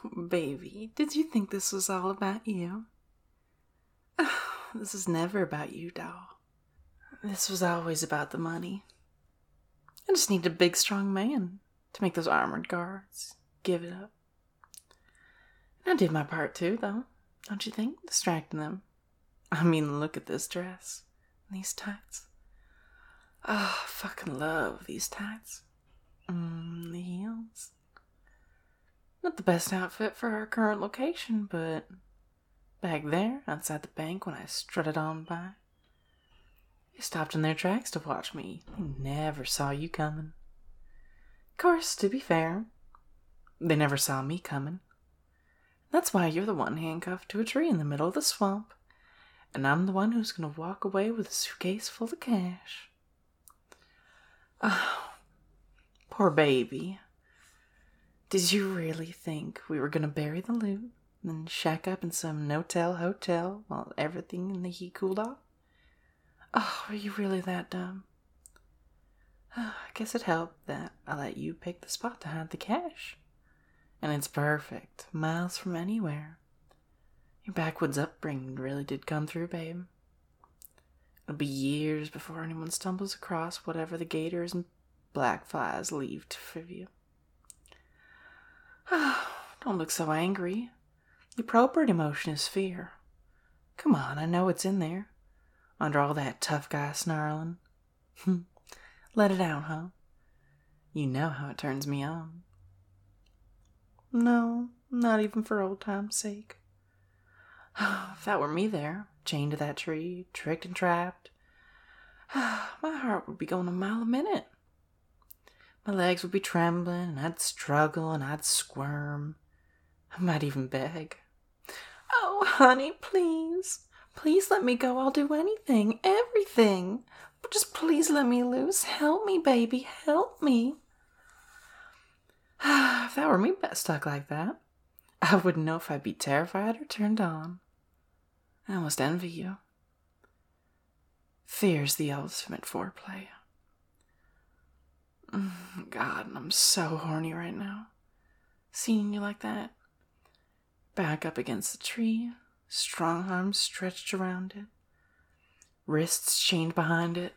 Baby, did you think this was all about you? This is never about you, doll. This was always about the money. I just need a big, strong man to make those armored guards give it up. And I did my part too, though. Don't you think? Distracting them. I mean, look at this dress. And these tights. Oh, I fucking love these tights. The heels. Not the best outfit for our current location, but back there, outside the bank, when I strutted on by, they stopped in their tracks to watch me. They never saw you coming. Of course, to be fair, they never saw me coming. That's why you're the one handcuffed to a tree in the middle of the swamp, and I'm the one who's gonna walk away with a suitcase full of cash. Oh, poor baby. Did you really think we were gonna bury the loot and then shack up in some no-tell hotel while everything in the heat cooled off? Oh, are you really that dumb? I guess it helped that I let you pick the spot to hide the cash. And it's perfect, miles from anywhere. Your backwoods upbringing really did come through, babe. It'll be years before anyone stumbles across whatever the gators and black flies leave for you. Don't look so angry. The appropriate emotion is fear. Come on, I know it's in there. Under all that tough guy snarling. Let it out, huh? You know how it turns me on. No, not even for old time's sake. If that were me there, chained to that tree, tricked and trapped, my heart would be going a mile a minute. My legs would be trembling, and I'd struggle, and I'd squirm. I might even beg. Oh, honey, please. Please let me go. I'll do anything, everything. But just please let me loose. Help me, baby. Help me. If that were me stuck like that, I wouldn't know if I'd be terrified or turned on. I almost envy you. Fear's the ultimate foreplay. God, I'm so horny right now. Seeing you like that. Back up against the tree, strong arms stretched around it, wrists chained behind it.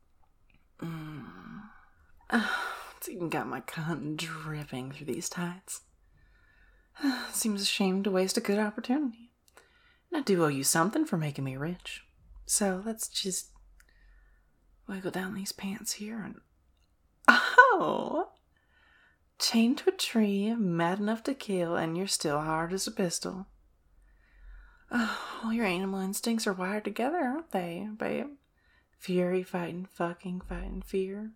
It's even got my cunt dripping through these tights. Seems a shame to waste a good opportunity. And I do owe you something for making me rich. So let's just wiggle down these pants here and... Oh! Chained to a tree, mad enough to kill, and you're still hard as a pistol. Oh, your animal instincts are wired together, aren't they, babe? Fury fighting fucking fighting fear.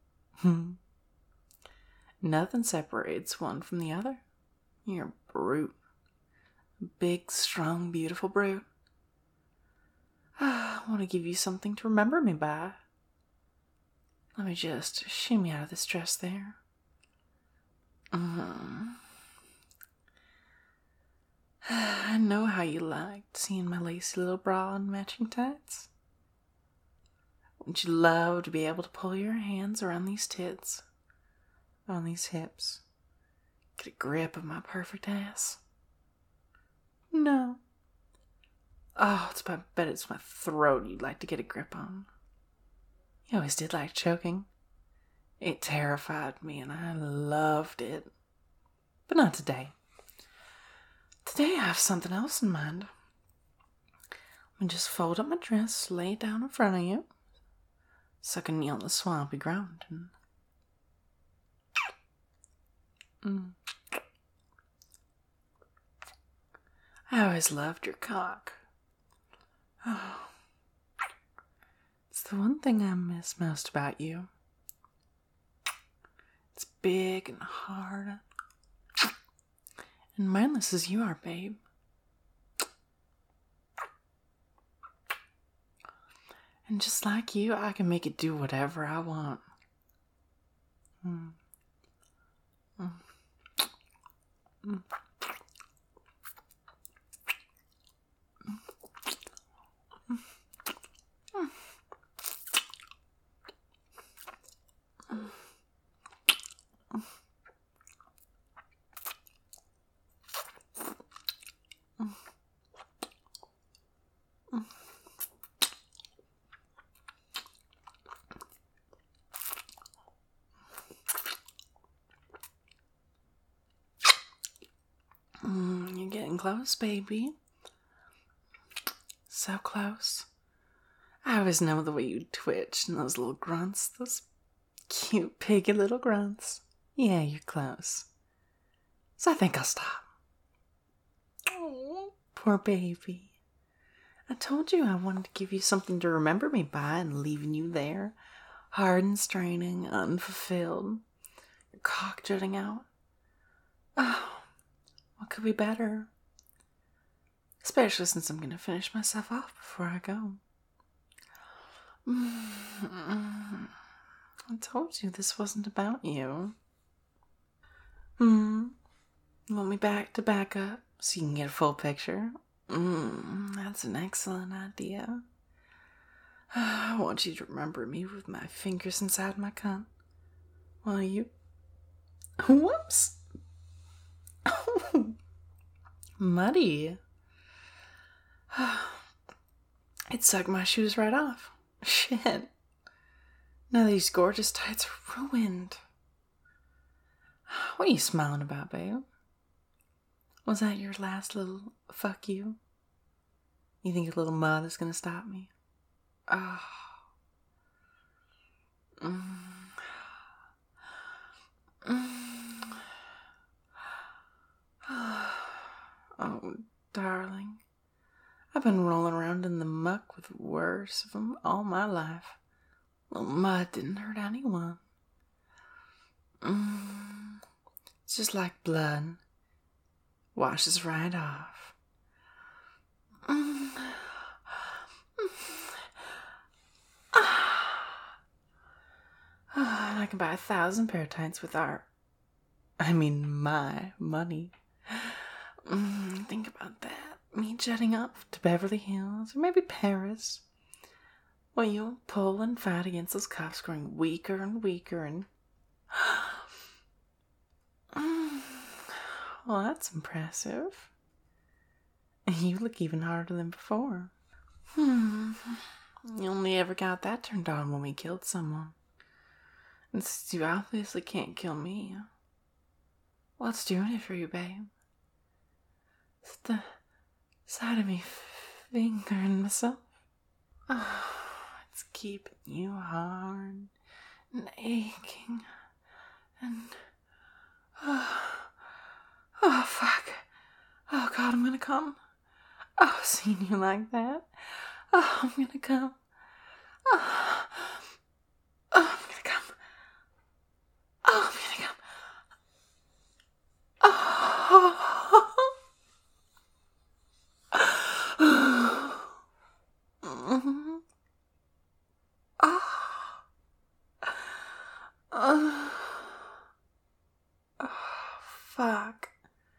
Nothing separates one from the other. You're a brute. A big, strong, beautiful brute. I want to give you something to remember me by. Let me just shimmy out of this dress there. I know how you liked seeing my lacy little bra and matching tights. Wouldn't you love to be able to pull your hands around these tits, on these hips, get a grip of my perfect ass? No. Oh, I bet it's my throat you'd like to get a grip on. You always did like choking. It terrified me and I loved it. But not today. Today I have something else in mind. Let me just fold up my dress, lay it down in front of you, sucking you on the swampy ground, and... I always loved your cock. Oh. It's the one thing I miss most about you. It's big and hard. And mindless as you are, babe. And just like you, I can make it do whatever I want. getting close, baby. So close. I always know the way you twitch and those little grunts, those cute piggy little grunts. Yeah, you're close. So I think I'll stop. Oh, poor baby. I told you I wanted to give you something to remember me by, and leaving you there, hard and straining, unfulfilled, your cock jutting out. Oh, what could be better? Especially since I'm going to finish myself off before I go. I told you this wasn't about you. Want me to back up so you can get a full picture? That's an excellent idea. I want you to remember me with my fingers inside my cunt. While you... Whoops! Muddy. It sucked my shoes right off. Shit. Now these gorgeous tights are ruined. What are you smiling about, babe? Was that your last little fuck you? You think a little mud is gonna stop me? Oh. Oh, darling. I've been rolling around in the muck with worse of them all my life. Little mud didn't hurt anyone. It's just like blood. Washes right off. And I can buy 1,000 pair of tights with my money. Think about that. Me jetting up to Beverly Hills, or maybe Paris. Well, you'll pull and fight against those cuffs, growing weaker and weaker, and... Well, that's impressive. You look even harder than before. You only ever got that turned on when we killed someone. And since you obviously can't kill me, what's doing it for you, babe? It's the side of me fingering myself. Oh, it's keeping you hard and aching and... Oh, fuck. Oh, God, I'm gonna come. Oh, seeing you like that. Oh, I'm gonna come. Oh, I'm gonna come. Oh, I'm gonna come. Fuck.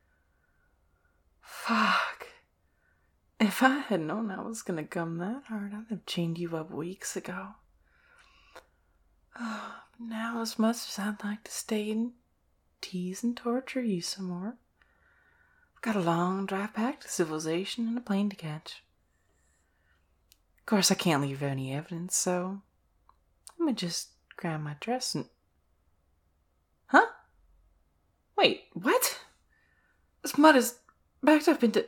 If I had known I was gonna come that hard, I'd have chained you up weeks ago. Now, as much as I'd like to stay and tease and torture you some more, I've got a long drive back to civilization and a plane to catch. Of course, I can't leave any evidence, so I'm gonna just grab my dress and... Huh? Wait, what? This mud is backed up into...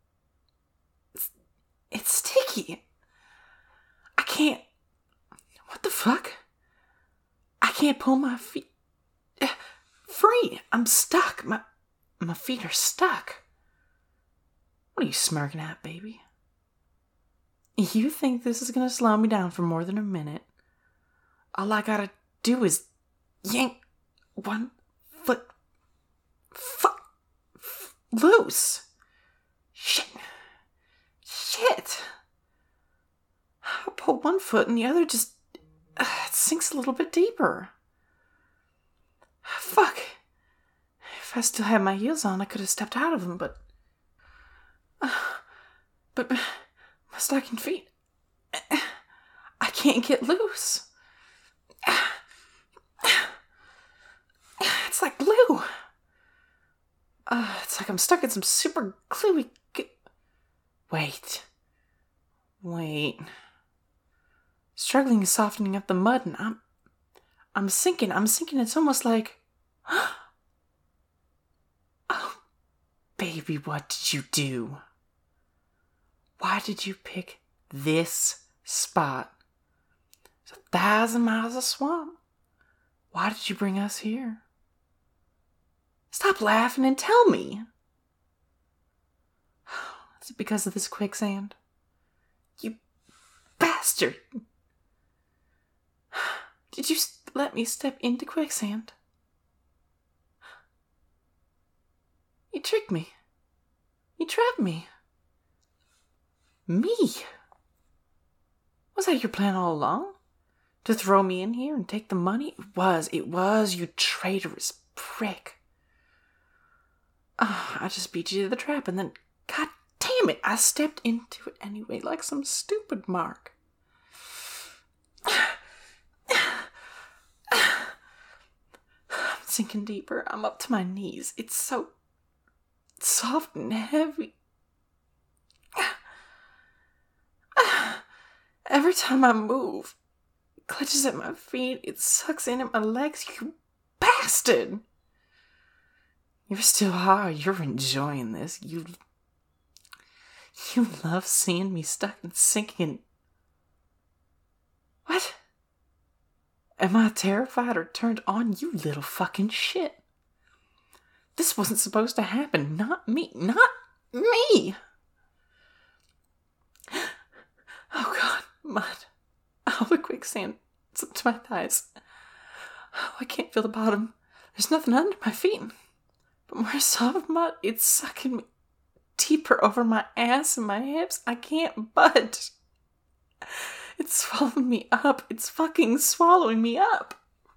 It's sticky. I can't... What the fuck? I can't pull my feet... free. I'm stuck. My feet are stuck. What are you smirking at, baby? You think this is gonna slow me down for more than a minute? All I gotta do is yank one foot loose. Shit. I pull one foot and the other just it sinks a little bit deeper. Fuck. If I still had my heels on, I could have stepped out of them, but my stocking feet, I can't get loose. It's like glue. It's like I'm stuck in some super gluey... Wait. Struggling softening up the mud, and I'm sinking. It's almost like... Oh, Baby, what did you do? Why did you pick this spot? It's 1,000 miles of swamp. Why did you bring us here? Stop laughing and tell me. Is it because of this quicksand? You bastard! Did you let me step into quicksand? You tricked me. You trapped me. Me? Was that your plan all along? To throw me in here and take the money? It was, you traitorous prick. I just beat you to the trap and then, god damn it, I stepped into it anyway like some stupid mark. I'm sinking deeper. I'm up to my knees. It's so soft and heavy. Every time I move, it clutches at my feet. It sucks in at my legs. You bastard! You're still high. You're enjoying this. You love seeing me stuck and sinking. What? Am I terrified or turned on? You little fucking shit. This wasn't supposed to happen. Not me. Not me. Oh God, mud. All the quicksand. It's up to my thighs. Oh, I can't feel the bottom. There's nothing under my feet. But more soft mud, it's sucking me deeper over my ass and my hips. I can't budge. It's swallowing me up. It's fucking swallowing me up.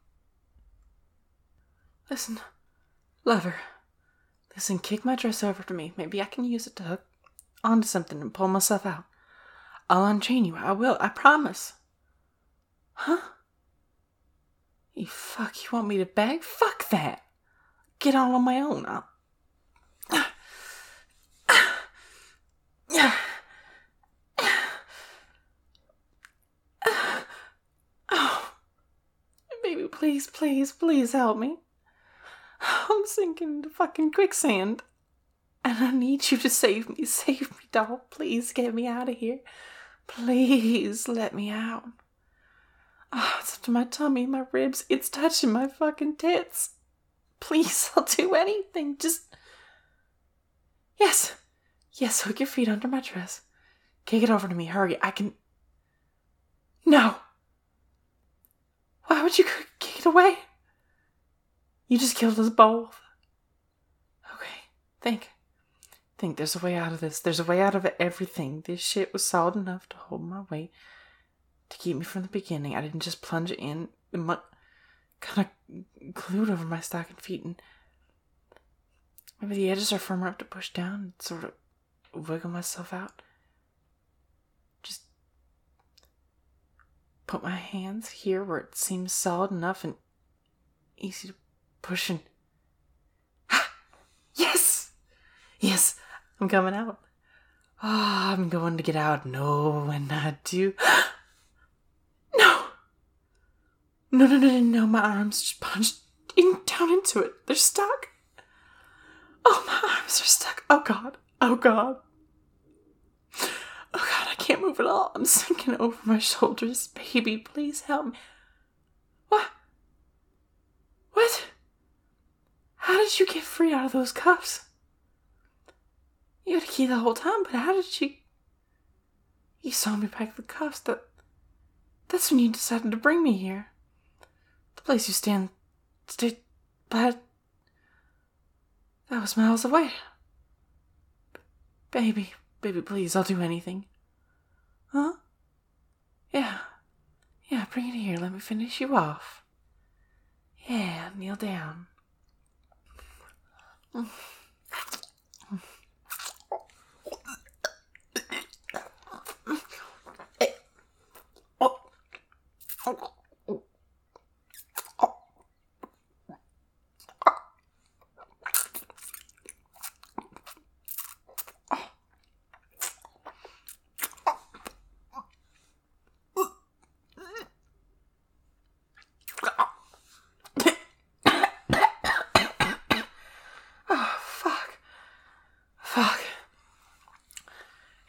Listen, lover. Listen, kick my dress over to me. Maybe I can use it to hook onto something and pull myself out. I'll unchain you. I will. I promise. Huh? You want me to beg? Fuck that. Get on my own. Oh, baby, please help me. I'm sinking into fucking quicksand. And I need you to save me. Save me, doll. Please get me out of here. Please let me out. Oh, it's up to my tummy, my ribs. It's touching my fucking tits. Please, I'll do anything. Just... Yes, hook your feet under my dress. Kick it over to me. Hurry, I can... No. Why would you kick it away? You just killed us both. Okay, think there's a way out of this. There's a way out of everything. This shit was solid enough to hold my weight, to keep me from the beginning. I didn't just plunge it in. It kind of glued over my stocking feet, and maybe the edges are firmer up to push down and sort of wiggle myself out. Just put my hands here where it seems solid enough and easy to push and... Yes, I'm coming out. I'm going to get out. No, and I do. No, my arms just punched down into it. They're stuck. Oh, my arms are stuck. Oh, God, I can't move at all. I'm sinking over my shoulders. Baby, please help me. What? How did you get free out of those cuffs? You had a key the whole time, but how did you... You saw me pack the cuffs. That's when you decided to bring me here. The place you stayed by... That was miles away. Baby, please, I'll do anything. Huh? Yeah, bring it here. Let me finish you off. Yeah, kneel down.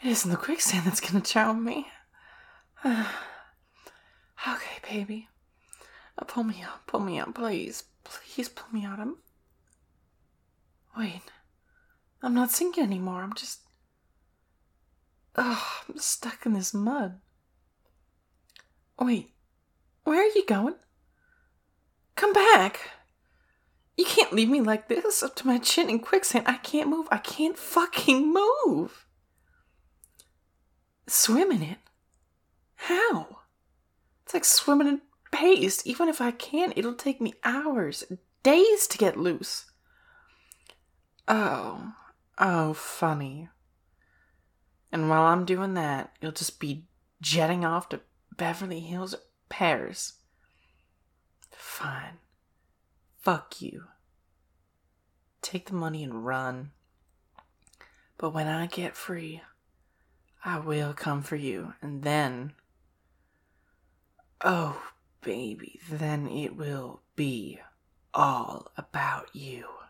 It isn't the quicksand that's gonna drown me. Okay, baby. Pull me out, please. Please pull me out. Wait. I'm not sinking anymore. I'm stuck in this mud. Wait. Where are you going? Come back. You can't leave me like this, up to my chin in quicksand. I can't move. I can't fucking move. Swim in it? How? It's like swimming in paste. Even if I can, it'll take me hours, days to get loose. Oh, funny. And while I'm doing that, you'll just be jetting off to Beverly Hills or Paris. Fine. Fuck you. Take the money and run. But when I get free, I will come for you. And then, oh baby, then it will be all about you.